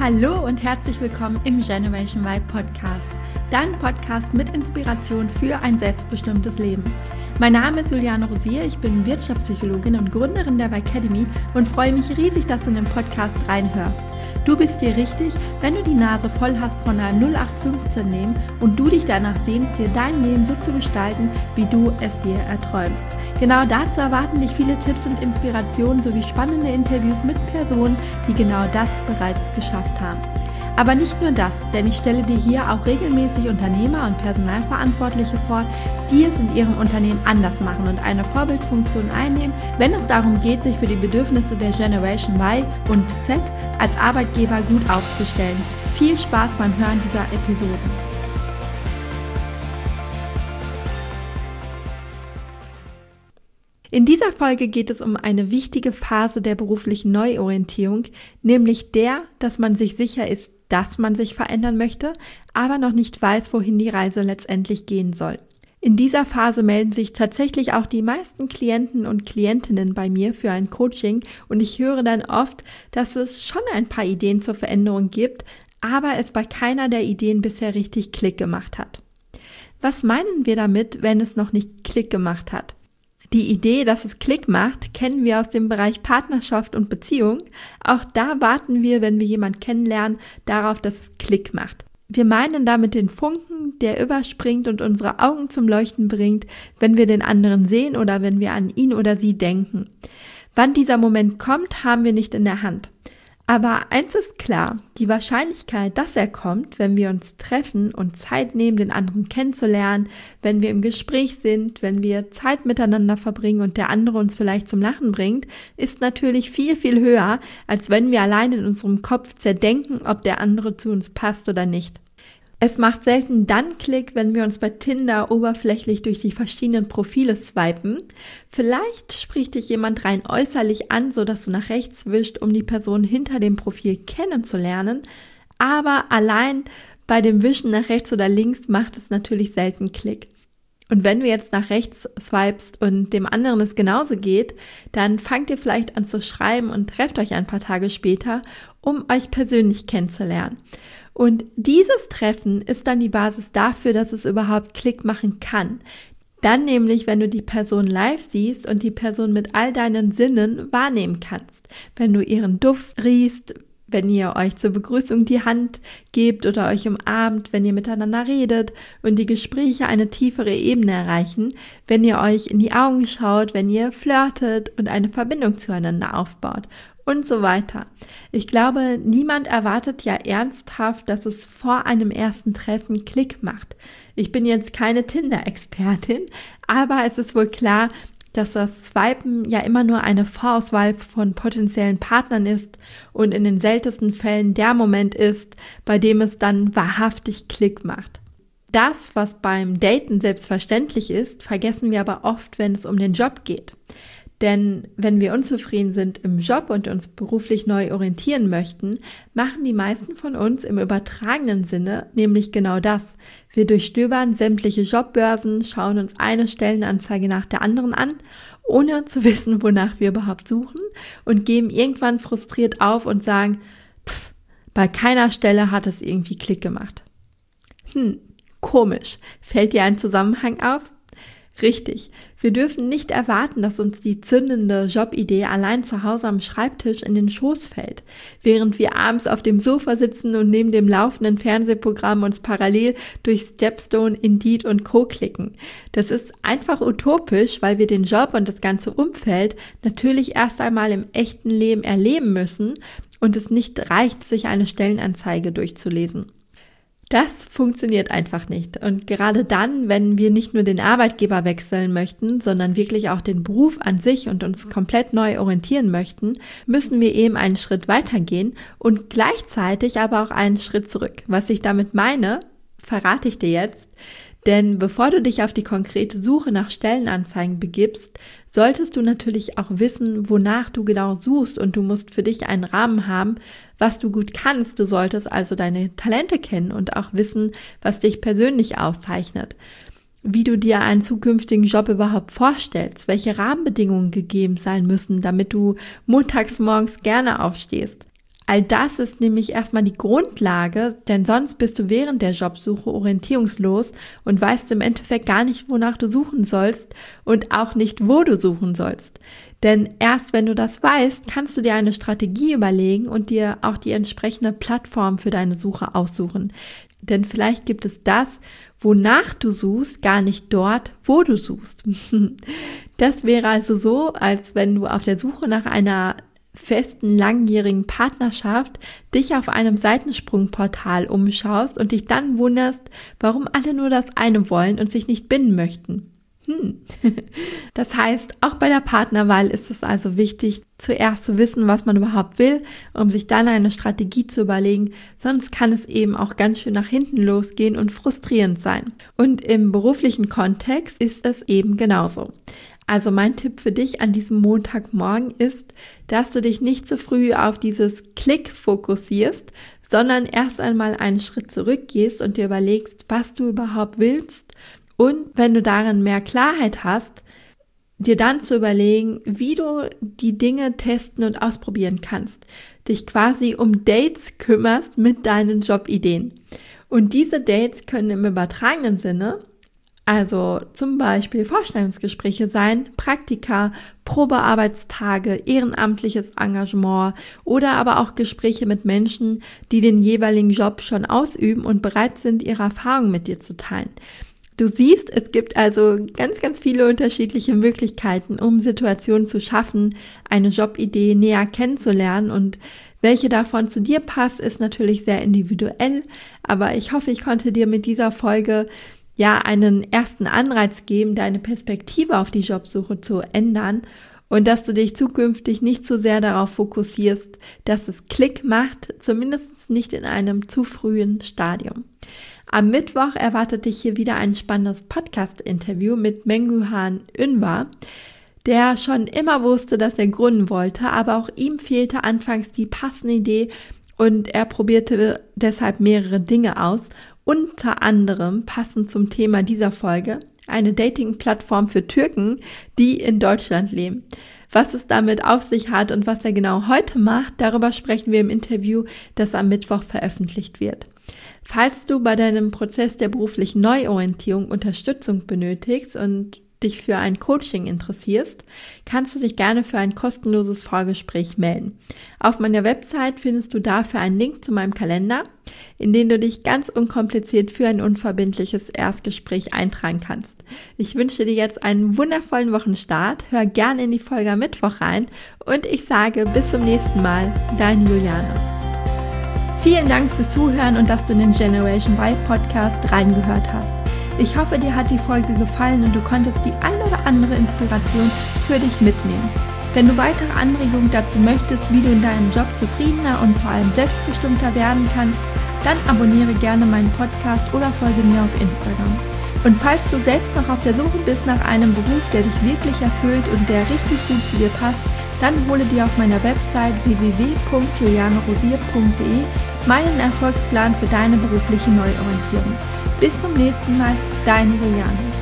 Hallo und herzlich willkommen im Generation Y Podcast, dein Podcast mit Inspiration für ein selbstbestimmtes Leben. Mein Name ist Juliane Rosier, ich bin Wirtschaftspsychologin und Gründerin der Y-Academy und freue mich riesig, dass du in den Podcast reinhörst. Du bist dir richtig, wenn du die Nase voll hast von einer 0815 Leben und du dich danach sehnst, dir dein Leben so zu gestalten, wie du es dir erträumst. Genau dazu erwarten dich viele Tipps und Inspirationen sowie spannende Interviews mit Personen, die genau das bereits geschafft haben. Aber nicht nur das, denn ich stelle dir hier auch regelmäßig Unternehmer und Personalverantwortliche vor, die es in ihrem Unternehmen anders machen und eine Vorbildfunktion einnehmen, wenn es darum geht, sich für die Bedürfnisse der Generation Y und Z als Arbeitgeber gut aufzustellen. Viel Spaß beim Hören dieser Episoden. In dieser Folge geht es um eine wichtige Phase der beruflichen Neuorientierung, nämlich dass man sich sicher ist, dass man sich verändern möchte, aber noch nicht weiß, wohin die Reise letztendlich gehen soll. In dieser Phase melden sich tatsächlich auch die meisten Klienten und Klientinnen bei mir für ein Coaching und ich höre dann oft, dass es schon ein paar Ideen zur Veränderung gibt, aber es bei keiner der Ideen bisher richtig Klick gemacht hat. Was meinen wir damit, wenn es noch nicht Klick gemacht hat? Die Idee, dass es Klick macht, kennen wir aus dem Bereich Partnerschaft und Beziehung. Auch da warten wir, wenn wir jemanden kennenlernen, darauf, dass es Klick macht. Wir meinen damit den Funken, der überspringt und unsere Augen zum Leuchten bringt, wenn wir den anderen sehen oder wenn wir an ihn oder sie denken. Wann dieser Moment kommt, haben wir nicht in der Hand. Aber eins ist klar, die Wahrscheinlichkeit, dass er kommt, wenn wir uns treffen und Zeit nehmen, den anderen kennenzulernen, wenn wir im Gespräch sind, wenn wir Zeit miteinander verbringen und der andere uns vielleicht zum Lachen bringt, ist natürlich viel, viel höher, als wenn wir allein in unserem Kopf zerdenken, ob der andere zu uns passt oder nicht. Es macht selten dann Klick, wenn wir uns bei Tinder oberflächlich durch die verschiedenen Profile swipen. Vielleicht spricht dich jemand rein äußerlich an, sodass du nach rechts wischst, um die Person hinter dem Profil kennenzulernen. Aber allein bei dem Wischen nach rechts oder links macht es natürlich selten Klick. Und wenn du jetzt nach rechts swipest und dem anderen es genauso geht, dann fangt ihr vielleicht an zu schreiben und trefft euch ein paar Tage später, um euch persönlich kennenzulernen. Und dieses Treffen ist dann die Basis dafür, dass es überhaupt Klick machen kann. Dann nämlich, wenn du die Person live siehst und die Person mit all deinen Sinnen wahrnehmen kannst. Wenn du ihren Duft riechst, wenn ihr euch zur Begrüßung die Hand gebt oder euch umarmt, wenn ihr miteinander redet und die Gespräche eine tiefere Ebene erreichen, wenn ihr euch in die Augen schaut, wenn ihr flirtet und eine Verbindung zueinander aufbaut und so weiter. Ich glaube, niemand erwartet ja ernsthaft, dass es vor einem ersten Treffen Klick macht. Ich bin jetzt keine Tinder-Expertin, aber es ist wohl klar, dass das Swipen ja immer nur eine Vorauswahl von potenziellen Partnern ist und in den seltensten Fällen der Moment ist, bei dem es dann wahrhaftig Klick macht. Das, was beim Daten selbstverständlich ist, vergessen wir aber oft, wenn es um den Job geht. Denn wenn wir unzufrieden sind im Job und uns beruflich neu orientieren möchten, machen die meisten von uns im übertragenen Sinne nämlich genau das. Wir durchstöbern sämtliche Jobbörsen, schauen uns eine Stellenanzeige nach der anderen an, ohne zu wissen, wonach wir überhaupt suchen und geben irgendwann frustriert auf und sagen, bei keiner Stelle hat es irgendwie Klick gemacht. Komisch. Fällt dir ein Zusammenhang auf? Richtig. Wir dürfen nicht erwarten, dass uns die zündende Jobidee allein zu Hause am Schreibtisch in den Schoß fällt, während wir abends auf dem Sofa sitzen und neben dem laufenden Fernsehprogramm uns parallel durch Stepstone, Indeed und Co. klicken. Das ist einfach utopisch, weil wir den Job und das ganze Umfeld natürlich erst einmal im echten Leben erleben müssen und es nicht reicht, sich eine Stellenanzeige durchzulesen. Das funktioniert einfach nicht. Und gerade dann, wenn wir nicht nur den Arbeitgeber wechseln möchten, sondern wirklich auch den Beruf an sich und uns komplett neu orientieren möchten, müssen wir eben einen Schritt weitergehen und gleichzeitig aber auch einen Schritt zurück. Was ich damit meine, verrate ich dir jetzt. Denn bevor du dich auf die konkrete Suche nach Stellenanzeigen begibst, solltest du natürlich auch wissen, wonach du genau suchst und du musst für dich einen Rahmen haben, was du gut kannst. Du solltest also deine Talente kennen und auch wissen, was dich persönlich auszeichnet. Wie du dir einen zukünftigen Job überhaupt vorstellst, welche Rahmenbedingungen gegeben sein müssen, damit du montags morgens gerne aufstehst. All das ist nämlich erstmal die Grundlage, denn sonst bist du während der Jobsuche orientierungslos und weißt im Endeffekt gar nicht, wonach du suchen sollst und auch nicht, wo du suchen sollst. Denn erst wenn du das weißt, kannst du dir eine Strategie überlegen und dir auch die entsprechende Plattform für deine Suche aussuchen. Denn vielleicht gibt es das, wonach du suchst, gar nicht dort, wo du suchst. Das wäre also so, als wenn du auf der Suche nach einer festen, langjährigen Partnerschaft dich auf einem Seitensprungportal umschaust und dich dann wunderst, warum alle nur das eine wollen und sich nicht binden möchten. Das heißt, auch bei der Partnerwahl ist es also wichtig, zuerst zu wissen, was man überhaupt will, um sich dann eine Strategie zu überlegen, sonst kann es eben auch ganz schön nach hinten losgehen und frustrierend sein. Und im beruflichen Kontext ist es eben genauso. Also mein Tipp für dich an diesem Montagmorgen ist, dass du dich nicht zu früh auf dieses Klick fokussierst, sondern erst einmal einen Schritt zurückgehst und dir überlegst, was du überhaupt willst und wenn du darin mehr Klarheit hast, dir dann zu überlegen, wie du die Dinge testen und ausprobieren kannst, dich quasi um Dates kümmerst mit deinen Jobideen. Und diese Dates können im übertragenen Sinne, also zum Beispiel Vorstellungsgespräche sein, Praktika, Probearbeitstage, ehrenamtliches Engagement oder aber auch Gespräche mit Menschen, die den jeweiligen Job schon ausüben und bereit sind, ihre Erfahrungen mit dir zu teilen. Du siehst, es gibt also ganz, ganz viele unterschiedliche Möglichkeiten, um Situationen zu schaffen, eine Jobidee näher kennenzulernen und welche davon zu dir passt, ist natürlich sehr individuell, aber ich hoffe, ich konnte dir mit dieser Folge einen ersten Anreiz geben, deine Perspektive auf die Jobsuche zu ändern und dass du dich zukünftig nicht so sehr darauf fokussierst, dass es Klick macht, zumindest nicht in einem zu frühen Stadium. Am Mittwoch erwartet dich hier wieder ein spannendes Podcast-Interview mit Menguhan Ünvar, der schon immer wusste, dass er gründen wollte, aber auch ihm fehlte anfangs die passende Idee und er probierte deshalb mehrere Dinge aus. Unter anderem, passend zum Thema dieser Folge, eine Dating-Plattform für Türken, die in Deutschland leben. Was es damit auf sich hat und was er genau heute macht, darüber sprechen wir im Interview, das am Mittwoch veröffentlicht wird. Falls du bei deinem Prozess der beruflichen Neuorientierung Unterstützung benötigst und dich für ein Coaching interessierst, kannst du dich gerne für ein kostenloses Vorgespräch melden. Auf meiner Website findest du dafür einen Link zu meinem Kalender, in den du dich ganz unkompliziert für ein unverbindliches Erstgespräch eintragen kannst. Ich wünsche dir jetzt einen wundervollen Wochenstart, hör gerne in die Folge am Mittwoch rein und ich sage bis zum nächsten Mal, deine Juliane. Vielen Dank fürs Zuhören und dass du in den Generation Y Podcast reingehört hast. Ich hoffe, dir hat die Folge gefallen und du konntest die ein oder andere Inspiration für dich mitnehmen. Wenn du weitere Anregungen dazu möchtest, wie du in deinem Job zufriedener und vor allem selbstbestimmter werden kannst, dann abonniere gerne meinen Podcast oder folge mir auf Instagram. Und falls du selbst noch auf der Suche bist nach einem Beruf, der dich wirklich erfüllt und der richtig gut zu dir passt, dann hole dir auf meiner Website www.julianerosier.de meinen Erfolgsplan für deine berufliche Neuorientierung. Bis zum nächsten Mal, deine Juliane.